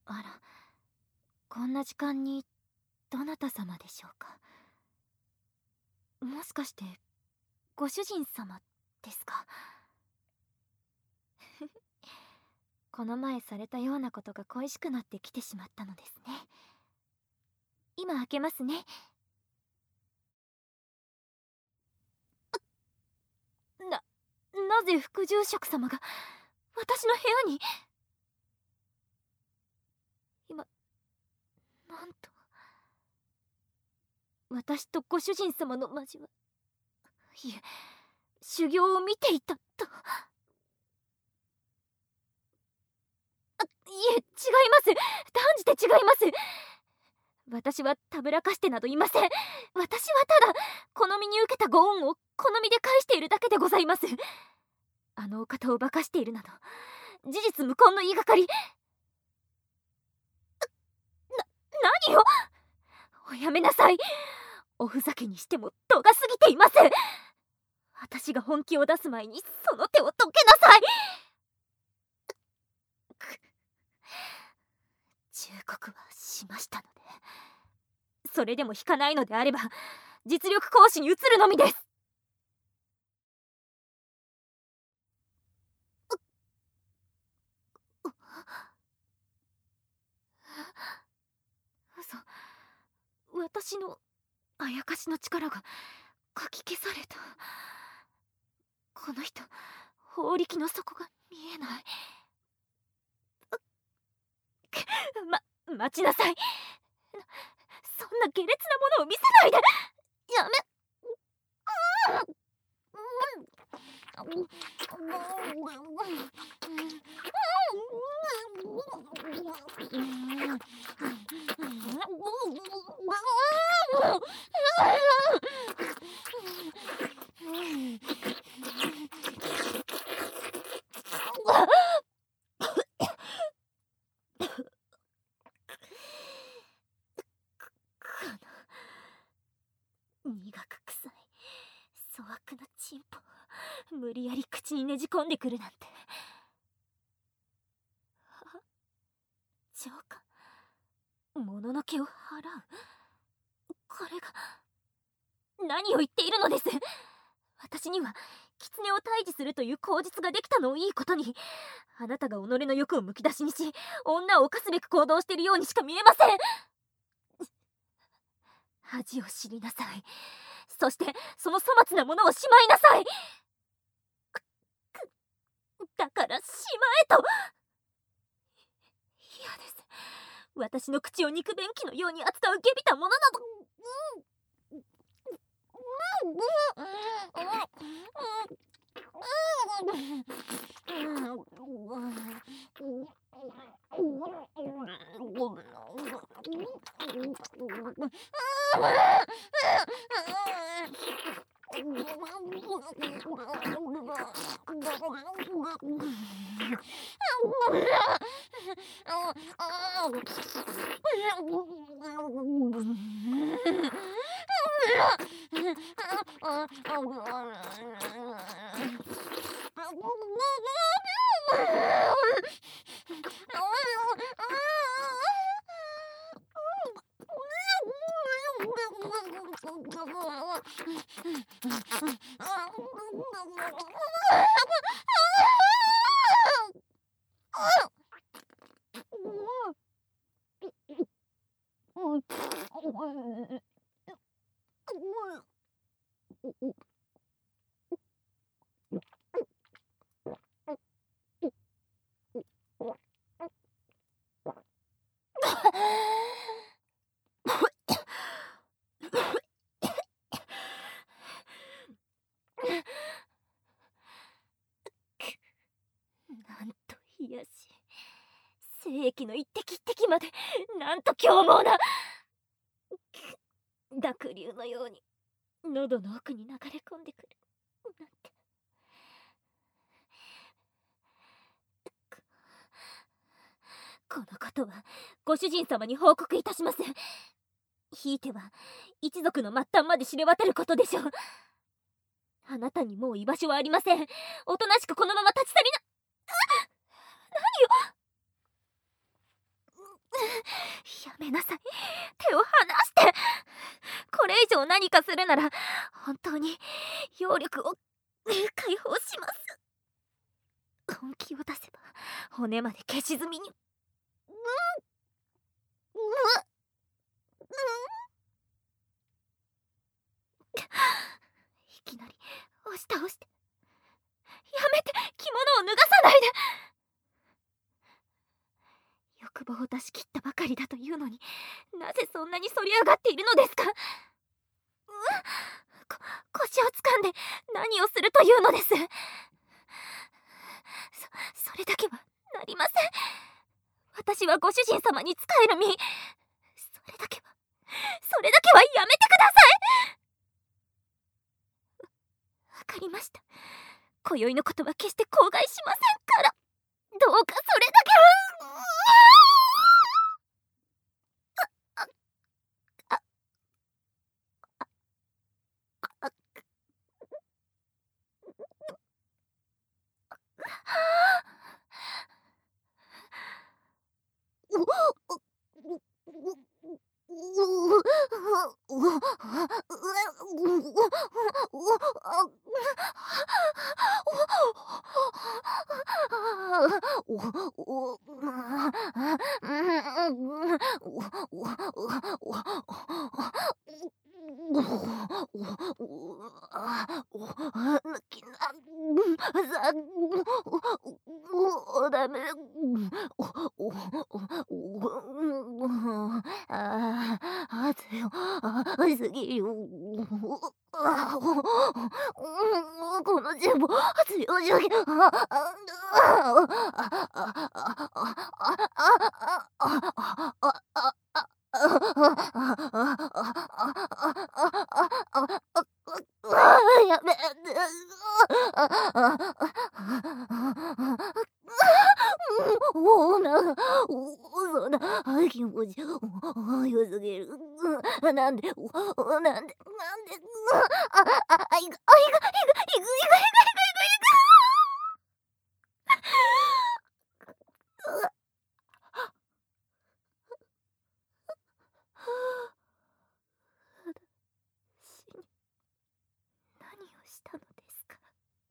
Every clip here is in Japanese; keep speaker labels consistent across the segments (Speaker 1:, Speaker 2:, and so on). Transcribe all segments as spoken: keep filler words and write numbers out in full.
Speaker 1: あら、こんな時間にどなた様でしょうか。もしかしてご主人様ですか。この前されたようなことが恋しくなってきてしまったのですね。今開けますね。な、なぜ副住職様が私の部屋に。今、なんと。私とご主人様の交わ、いえ、修行を見ていたと。あ、いえ、違います。断じて違います。私はたぶらかしてなどいません。私はただ好みに受けたご恩を好みで返しているだけでございます。あのお方を化かしているなど事実無根の言いがかり。な、何を。おやめなさい。おふざけにしても度が過ぎています。私が本気を出す前にその手をどけなさい。忠告はしましたので、それでも引かないのであれば実力行使に移るのみです。嘘。私のあやかしの力がかき消された。この人、法力の底が見えない。ま、待ちなさい。そんな下劣なものを見せないで。やめ。苦く臭い粗悪なチンポを無理やり口にねじ込んでくるなんて。は、浄化、もののけを払う。これが何を言っているのです。私には狐を退治するという口実ができたのをいいことに、あなたが己の欲をむき出しにし女を犯すべく行動しているようにしか見えません。恥を知りなさい。そしてその粗末なものをしまいなさい。だからしまえと。嫌です。私の口を肉便器のように扱う下びたものなど。なんと卑しい。精液の一滴一滴までなんと凶暴な。濁流のように喉の奥に流れ込んでくるなんて。このことはご主人様に報告いたします。ひいては一族の末端まで知れ渡ることでしょう。あなたにもう居場所はありません。おとなしくこのまま立ち去りな。何よ。 めなさい。手を離して。これ以上何かするなら本当に妖力を解放します。本気を出せば骨まで消し済みに。うん、うん、うん、いきなり押し倒して。やめて、着物を脱がさないで。欲望を出し切ったばかりだというのに、なぜそんなに反り上がっているのですか。うん、こ腰を掴んで何をするというのです。そそれだけはなりません。私はご主人様に仕える身。それだけはそれだけはやめてください。わかりました。今宵のことは決して口外しませんから、どうかそれだけは。ダメ。ああ、強すぎる。このチンポ強すぎる。やめて。おな、そんな気持ち良すぎる。なんで、なんで、なんで、あ、あ、あ、いく、あ、いく、いく、いく、いく、いく、いく、いく。私に何をしたのですか。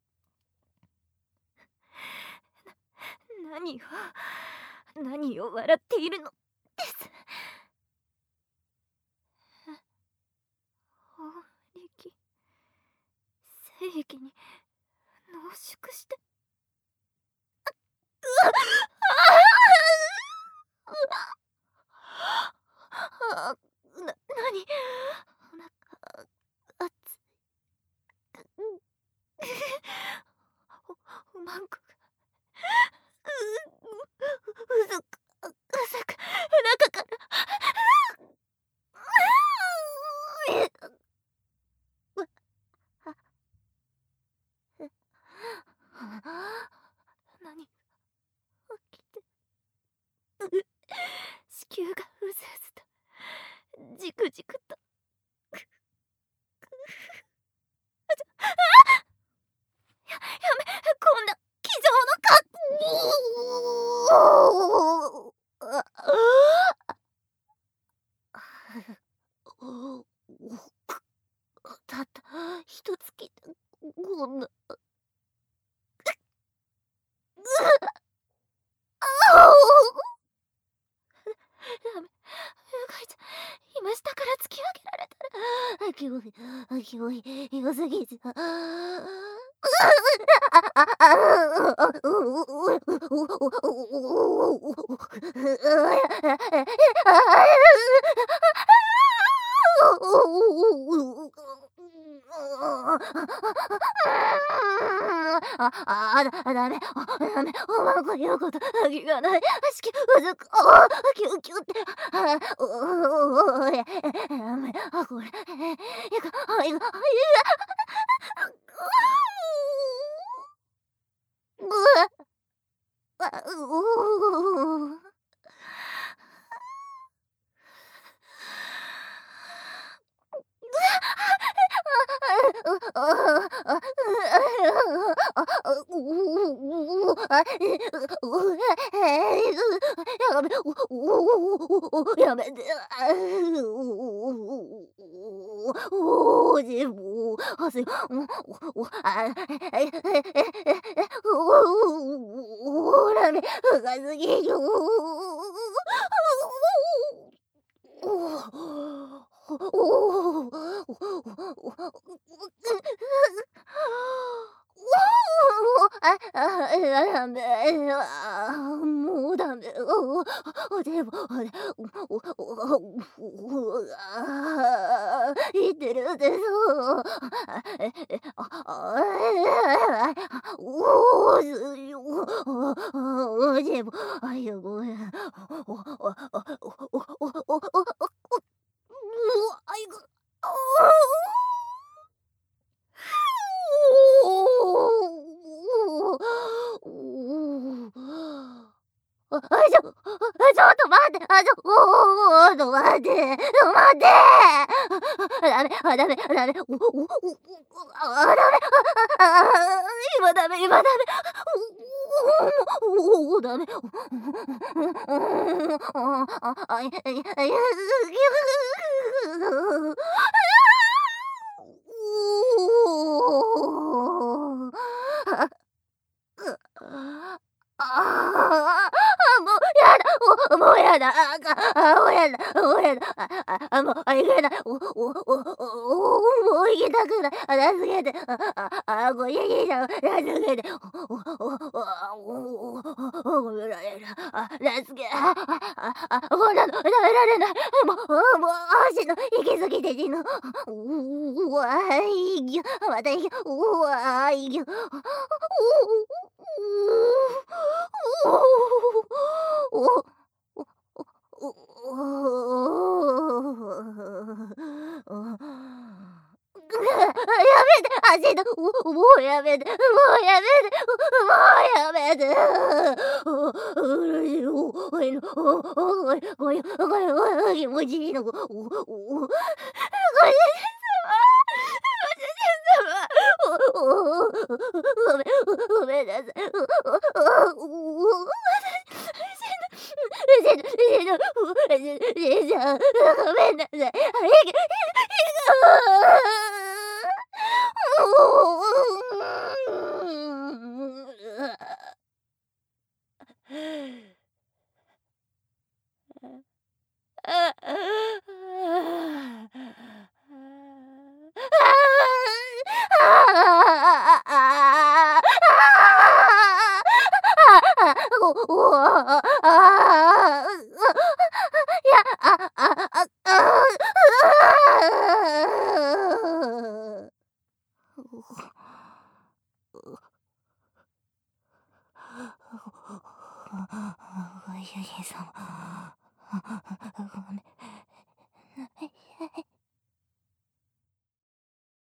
Speaker 1: 何を何を笑っているのです。法力、聖域に濃縮して。うわっ、ああ、な、なに、お腹熱い。お、おまんこがう、うずく、うずく、中から。何が起きて。子宮がうずうずとじくじくと。や、やめ、こんな気丈のか。たった一月でこんな。ダメ、うがいちゃん、今下から突き上げられたら。きおい、きおい、よすぎじゃ。あ、あ、だ、ダメ、ダメ、おまんこ言うこと、気がない。しき、うずく、お、キュキュって、あ、お、お、え、ダメ、あ、これ、いか、あ、いか、いぐ、あ、う、 やめて。おじもあせおあおらめ深すぎる。ああダメもうダメでも言ってるでしょおすよでもあいやごめんあいぐあ、あ、ちょ、あ、ちょっと待って、あ、ちょ、おお、ちょっと待って、待って。ダメ、あ、ダメ、ダメ、おおおあ、ダメ、あ、今ダメ、今ダメ。おお、ダメ。あ、あ、いや、いや、ああ、もうやだ、もうやだ、ああ、もうやだ、もうやだ、ああ、もうあいけない、おおおおもう行きたくない、あ、助けて、ああ、あ、ごめんなさい、助けて、おおおおおごめんなさい、あ、助け、あああ、こんなの食べられない、もうもう足の行き過ぎてじの、うわいぎゅ、またいぎゅ、うわいぎゅ、やめて、走る、もうやめて、もうやめて、もうやめて。うるしい、おおいの、おおい、おい、おい、おい、気持ちいいの、おお、ご主人様、ご主人様、おお、ごめん、ごめんなさい。おお、おお、しんど、しんど、しんど、ごめんなさい。あ、いけ、いけ、ご主人様、ごめん。